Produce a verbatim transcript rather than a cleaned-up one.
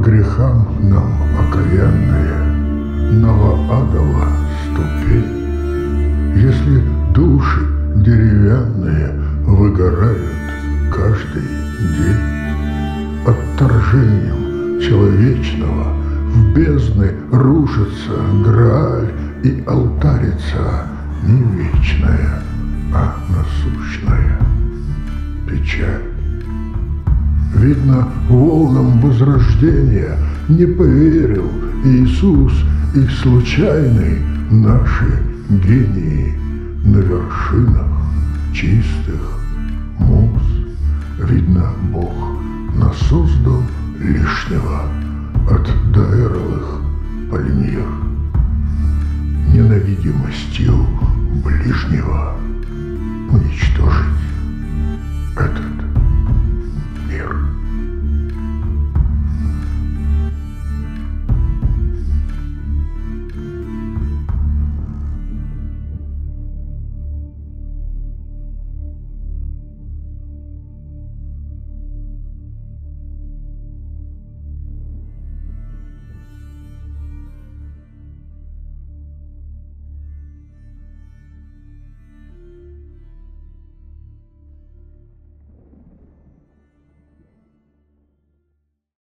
грехам нам окаянные, новоадова ступень. Если души деревянные выгорают каждый день, отторжением человечного в бездны рушится Грааль, и алтарится не вечная, а насущная печаль. Видно, волнам возрождения не поверил Иисус, и случайны наши гении на вершинах чистых муз. Видно, Бог насоздал лишнего от даэровых пальмир, ненавидимостью ближнего уничтожить этот